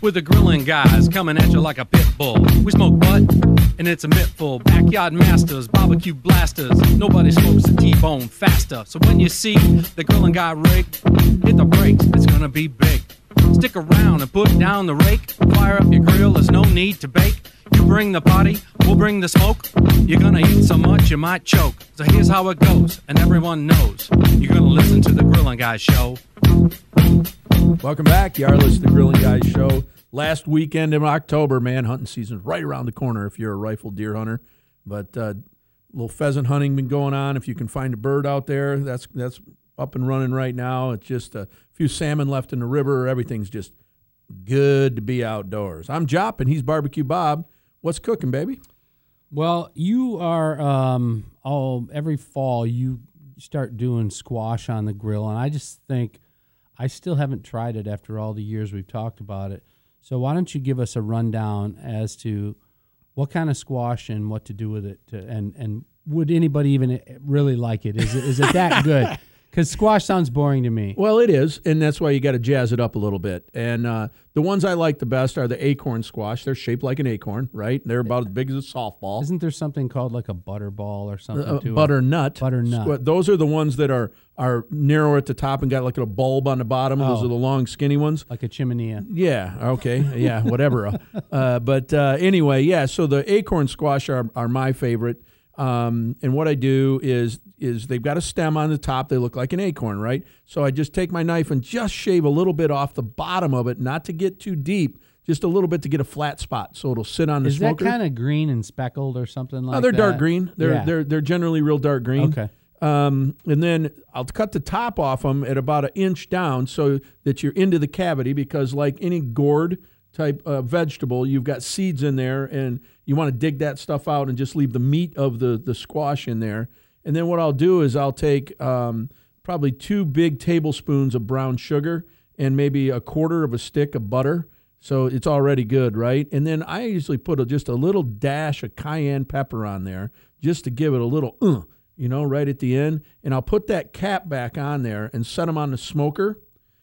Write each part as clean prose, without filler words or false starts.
with the grilling guys coming at you like a pit bull. We smoke butt, and it's a mittful. Backyard masters, barbecue blasters. Nobody smokes a T-bone faster. So when you see the grilling guy rig, hit the brakes, it's gonna be big. Stick around and put down the rake. Fire up your grill, there's no need to bake. You bring the party, we'll bring the smoke. You're gonna eat so much you might choke. So here's how it goes, and everyone knows. You're gonna listen to the Grilling Guys Show. Welcome back. You are listening to the Grilling Guys Show. Last weekend in October, man, hunting season's right around the corner if you're a rifle deer hunter. But little pheasant hunting been going on. If you can find a bird out there, that's up and running right now. It's just a few salmon left in the river. Everything's just good to be outdoors. I'm Jop, and he's Barbecue Bob. What's cooking, baby? Well, you are every fall you start doing squash on the grill, and I just think I still haven't tried it after all the years we've talked about it. So why don't you give us a rundown as to what kind of squash and what to do with it, and would anybody even really like it? Is it that good? Because squash sounds boring to me. Well, it is, and that's why you got to jazz it up a little bit. And the ones I like the best are the acorn squash. They're shaped like an acorn, right? They're about as big as a softball. Isn't there something called like a butterball or something too? Butternut. Butternut. Those are the ones that are narrow at the top and got like a bulb on the bottom. Those are the long, skinny ones. Like a chimney. Yeah, okay. Yeah, whatever. But anyway, yeah, so the acorn squash are my favorite. And what I do is they've got a stem on the top. They look like an acorn, right? So I just take my knife and just shave a little bit off the bottom of it, not to get too deep, just a little bit to get a flat spot, so it'll sit on the smoker. Is that kind of green and speckled or something like that? They're dark green. They're generally real dark green. Okay. And then I'll cut the top off them at about 1 inch down so that you're into the cavity, because like any gourd type vegetable, you've got seeds in there, and you want to dig that stuff out and just leave the meat of the squash in there. And then what I'll do is I'll take probably 2 big tablespoons of brown sugar and maybe 1/4 of a stick of butter. So it's already good, right? And then I usually put just a little dash of cayenne pepper on there just to give it a little, right at the end. And I'll put that cap back on there and set them on the smoker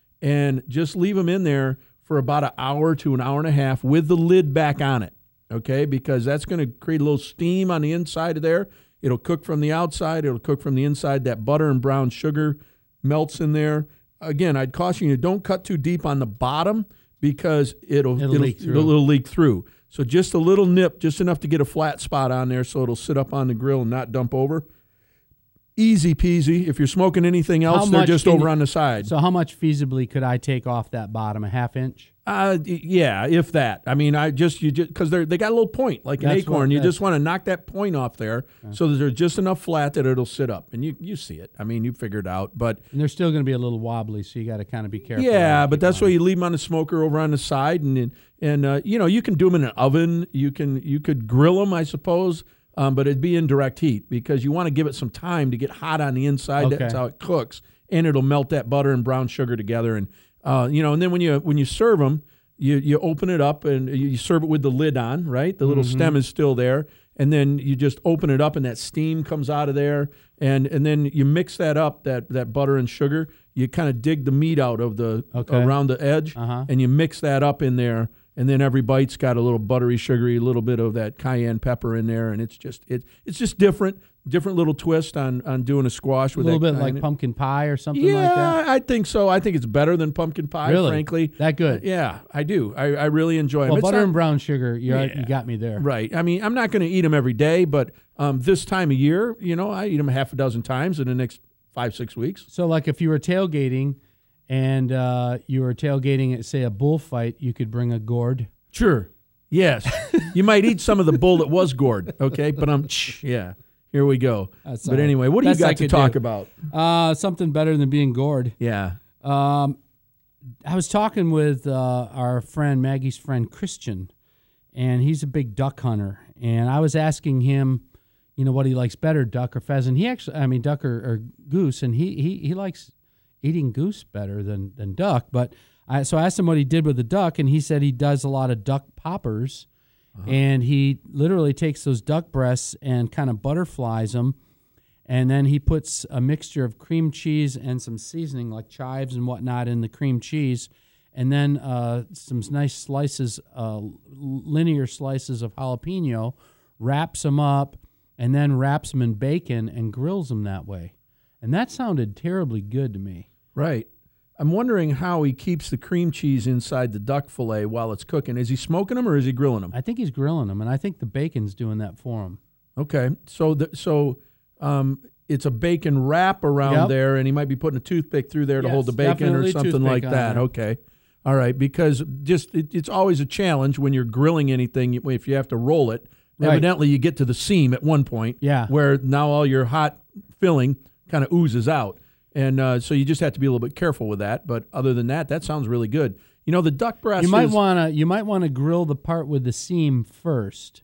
and just leave them in there for about 1 hour to 1.5 hours with the lid back on it, okay? Because that's going to create a little steam on the inside of there. It'll cook from the outside. It'll cook from the inside. That butter and brown sugar melts in there. Again, I'd caution you, don't cut too deep on the bottom because it'll leak through. So just a little nip, just enough to get a flat spot on there so it'll sit up on the grill and not dump over. Easy peasy. If you're smoking anything else, they're just over on the side. So how much feasibly could I take off that bottom, 1/2 inch? Yeah, if that. I mean, because they got a little point like an acorn. You just want to knock that point off there so that there's just enough flat that it'll sit up, and you see it. I mean, you figure it out. But and they're still going to be a little wobbly, so you got to kind of be careful. Yeah, but that's why you leave them on the smoker over on the side, and you can do them in an oven. You could grill them, I suppose. But it'd be in direct heat because you want to give it some time to get hot on the inside. Okay. That's how it cooks, and it'll melt that butter and brown sugar together. And and then when you serve them, you open it up and you serve it with the lid on, right? The little stem is still there, and then you just open it up, and that steam comes out of there, and then you mix that up, that butter and sugar. You kind of dig the meat out of around the edge, and you mix that up in there. And then every bite's got a little buttery, sugary, little bit of that cayenne pepper in there, and it's just different little twist on doing a squash with a little bit like pumpkin pie or something like that. Yeah, I think so. I think it's better than pumpkin pie, really? Frankly. That good? Yeah, I do. I really enjoy them. Well, butter and brown sugar, you got me there. Right. I mean, I'm not going to eat them every day, but this time of year, I eat them 6 times in the next 5-6 weeks. So, like if you were tailgating. And you were tailgating at, say, a bullfight, you could bring a gourd. Sure. Yes. You might eat some of the bull that was gourd, okay? But here we go. But anyway, what do you got to talk about? Something better than being gourd. Yeah. I was talking with our friend, Maggie's friend, Christian, and he's a big duck hunter. And I was asking him, what he likes better, duck or pheasant. Duck or goose, and he likes eating goose better than duck, but so I asked him what he did with the duck, and he said he does a lot of duck poppers, and he literally takes those duck breasts and kind of butterflies them, and then he puts a mixture of cream cheese and some seasoning like chives and whatnot in the cream cheese, and then some nice slices, linear slices of jalapeno, wraps them up, and then wraps them in bacon and grills them that way. And that sounded terribly good to me. Right. I'm wondering how he keeps the cream cheese inside the duck fillet while it's cooking. Is he smoking them or is he grilling them? I think he's grilling them, and I think the bacon's doing that for him. Okay. So it's a bacon wrap around there, and he might be putting a toothpick through there to hold the bacon or something like that. Okay. All right. Because it's always a challenge when you're grilling anything if you have to roll it. Right. Evidently, you get to the seam at one point where now all your hot filling kind of oozes out. And so you just have to be a little bit careful with that. But other than that, that sounds really good. You know, the duck breast you might want to grill the part with the seam first,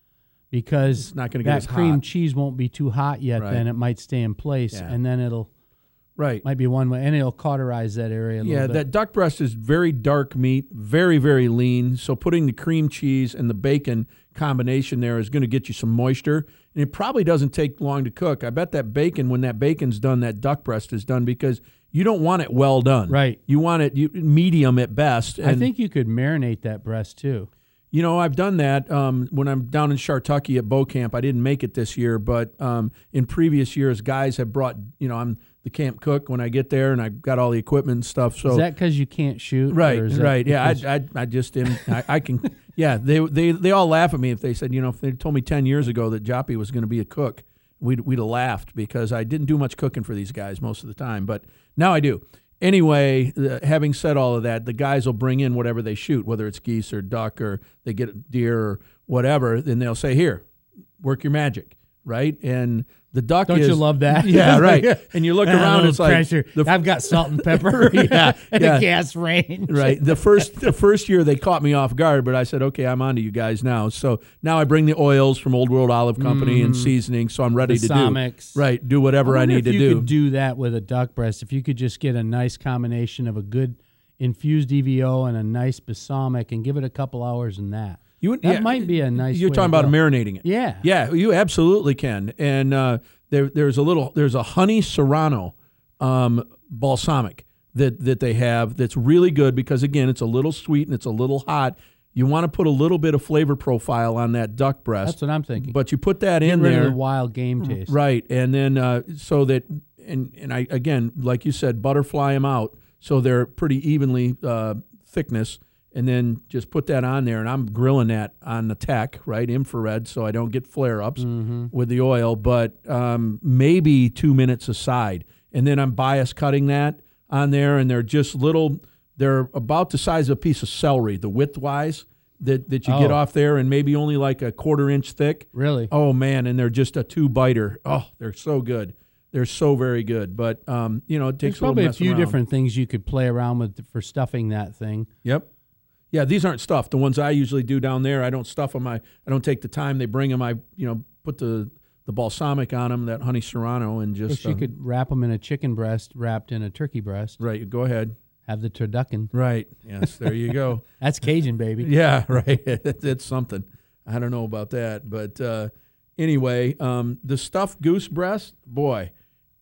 because it's not going to get that cream cheese won't be too hot yet. Right. Then it might stay in place, and then it'll might be one way, and it'll cauterize that area a little bit. That duck breast is very dark meat, very, very lean. So putting the cream cheese and the bacon combination there is going to get you some moisture. And it probably doesn't take long to cook. I bet that bacon, when that bacon's done, that duck breast is done, because you don't want it well done. Right. You want it medium at best. And I think you could marinate that breast too. You know, I've done that when I'm down in Shartucky at Bow Camp. I didn't make it this year, but in previous years, guys have brought, I'm the camp cook when I get there, and I've got all the equipment and stuff. So is that because you can't shoot? Right, right. Yeah, I just am. I can. Yeah, they all laugh at me if they said, if they told me 10 years ago that Joppy was going to be a cook, we'd have laughed, because I didn't do much cooking for these guys most of the time, but now I do. Anyway, having said all of that, the guys will bring in whatever they shoot, whether it's geese or duck or they get a deer or whatever, then they'll say, here, work your magic, right? And the duck Don't you love that? Yeah, right. And you look around, it's pressure. Like I've got salt and pepper and a gas range. Right. The first year they caught me off guard, but I said, okay, I'm on to you guys now. So now I bring the oils from Old World Olive Company and seasoning, so I'm ready to do whatever I need to do. You could do that with a duck breast. If you could just get a nice combination of a good infused EVO and a nice balsamic and give it a couple hours in that. That might be a nice. You're talking about marinating it. Yeah, yeah, you absolutely can. And there's a honey serrano balsamic that they have that's really good, because again, it's a little sweet and it's a little hot. You want to put a little bit of flavor profile on that duck breast. That's what I'm thinking. But you put that Get in rid there, of the wild game taste, right? And then so that and I again, like you said, butterfly them out so they're pretty evenly thickness. And then just put that on there, and I'm grilling that on the tech, right, infrared, so I don't get flare-ups with the oil, but maybe 2 minutes aside. And then I'm bias cutting that on there, and they're just they're about the size of a piece of celery, the width-wise, that you get off there, and maybe only like a 1/4 inch thick. Really? Oh, man, and they're just a 2-biter. Oh, they're so good. They're so very good. But, it takes There's a little probably messing a few around. different things you could play around with for stuffing that thing. Yep. Yeah, these aren't stuffed. The ones I usually do down there, I don't stuff them. I don't take the time. They bring them. I put the balsamic on them, that honey serrano, and just. You could wrap them in a chicken breast wrapped in a turkey breast. Right. Go ahead. Have the turducken. Right. Yes. There you go. That's Cajun, baby. Yeah. Right. That's something. I don't know about that, but anyway, the stuffed goose breast. Boy,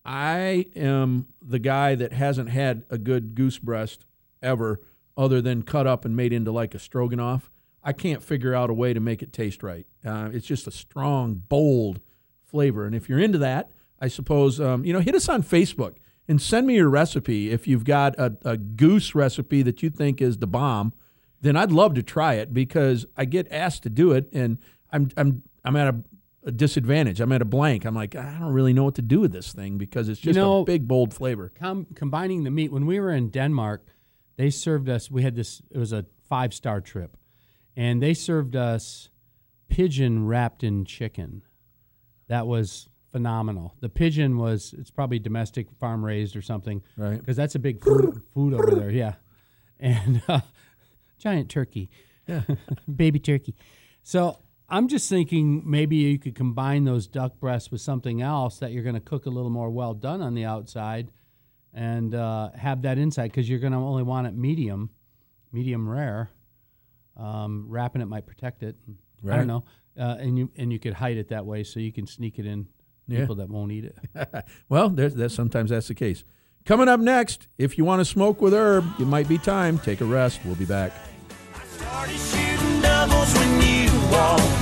I am the guy that hasn't had a good goose breast ever, other than cut up and made into like a stroganoff. I can't figure out a way to make it taste right. It's just a strong, bold flavor. And if you're into that, I suppose, hit us on Facebook and send me your recipe. If you've got a goose recipe that you think is the bomb, then I'd love to try it, because I get asked to do it, and I'm at a disadvantage. I'm at a blank. I'm like, I don't really know what to do with this thing, because it's just a big, bold flavor. Combining the meat. When we were in Denmark, they served us, it was a 5-star trip, and they served us pigeon wrapped in chicken. That was phenomenal. The pigeon it's probably domestic, farm raised or something. Right. Because that's a big food over there, yeah. And giant turkey. Yeah. Baby turkey. So I'm just thinking maybe you could combine those duck breasts with something else that you're going to cook a little more well done on the outside, and have that inside, because you're going to only want it medium rare. Wrapping it might protect it. Right. I don't know. And you could hide it that way, so you can sneak it in people that won't eat it. Well, sometimes that's the case. Coming up next, if you want to smoke with Herb, it might be time. Take a rest. We'll be back. Started shooting doubles when you walked